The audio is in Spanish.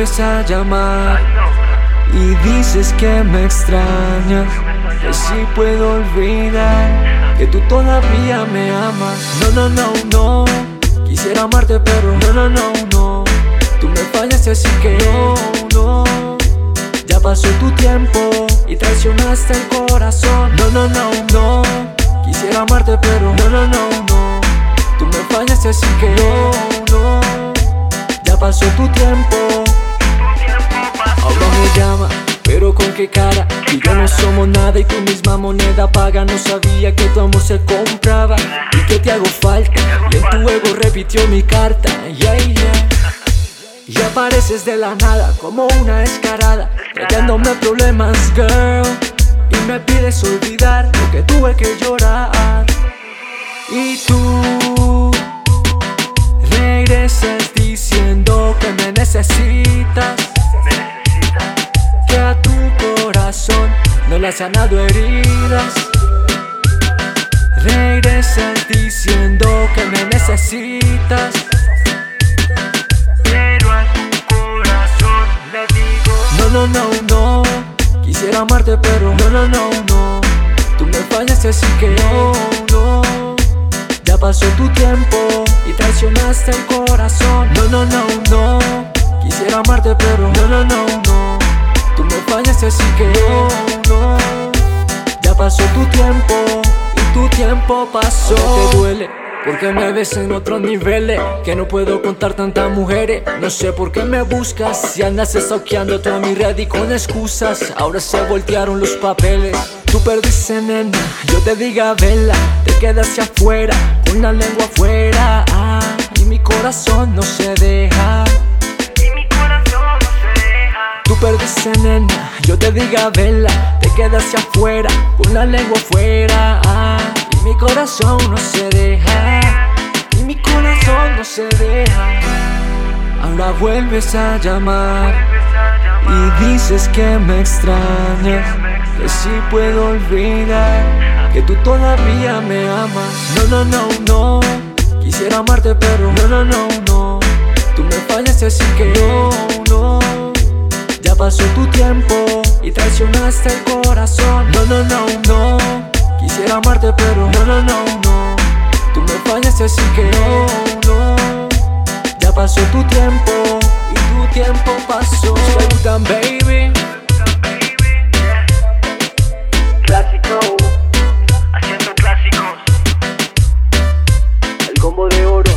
vuelves a llamar y dices que me extrañas, que si puedo olvidar que tú todavía me amas. No, no, no, no, quisiera amarte pero no, tú me fallaste así que no. Ya pasó tu tiempo y traicionaste el corazón. No, quisiera amarte pero no, tú me fallaste así que no. Ya pasó tu tiempo. Ahora me llama, pero con qué cara. Y yo no somos nada y tu misma moneda paga. No sabía que tu amor se compraba y que te hago falta. Y en tu ego repitió mi carta, yeah. Y apareces de la nada como una descarada, trayéndome problemas, girl. Y me pides olvidar lo que tuve que llorar. Y tú regresas diciendo que me necesitas, que a tu corazón no le has sanado heridas. Regresas diciendo que me necesitas, pero a tu corazón le digo no, quisiera amarte pero no, tú me fallaste así que no. Ya pasó tu tiempo y traicionaste el corazón. No, quisiera amarte pero no, tú me fallaste así que no. Ya pasó tu tiempo y tu tiempo pasó. Ahora te duele porque me ves en otros niveles, que no puedo contar tantas mujeres. No sé por qué me buscas si andas stalkeando toda mi red y con excusas. Ahora se voltearon los papeles. Tú perdiste, nena, yo te diga vela. Te quedas hacia afuera, con la lengua afuera, y mi corazón no se deja. Tú perdiste, nena, yo te diga vela. Te quedas hacia afuera, con la lengua afuera, y mi corazón no se deja. Y mi corazón no se deja. Ahora vuelves a llamar y dices que me extrañas, que si puedo olvidar que tú todavía me amas. No, quisiera amarte pero no, tú me fallaste así que no. Ya pasó tu tiempo y traicionaste el corazón. No, quisiera amarte pero no, tú me fallaste así que no. Ya pasó tu tiempo y tu tiempo pasó. Sultan, baby. Clásico, haciendo clásicos. El combo de oro.